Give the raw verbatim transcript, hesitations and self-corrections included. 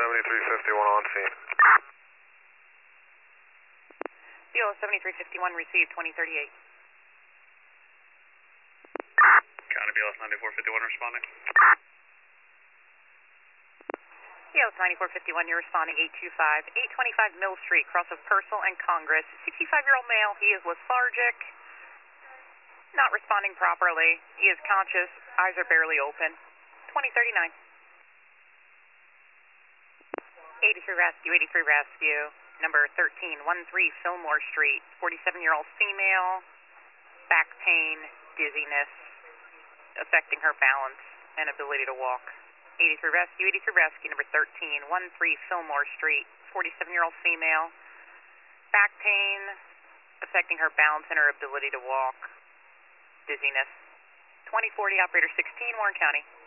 seventy-three fifty-one on scene. B L seventy-three fifty-one received, twenty thirty-eight. County B L S ninety-four fifty-one responding. B L S ninety-four fifty-one, you're responding eight two five, eight twenty-five Mill Street, cross of Purcell and Congress. sixty-five-year-old male, he is lethargic, not responding properly. He is conscious, eyes are barely open. twenty thirty-nine. eighty-three rescue, eighty-three rescue, number thirteen thirteen Fillmore Street, forty-seven-year-old female, back pain, dizziness, affecting her balance and ability to walk. eighty-three rescue, eighty-three rescue, number thirteen thirteen Fillmore Street, forty-seven-year-old female, back pain, affecting her balance and her ability to walk, dizziness. twenty forty, operator sixteen, Warren County.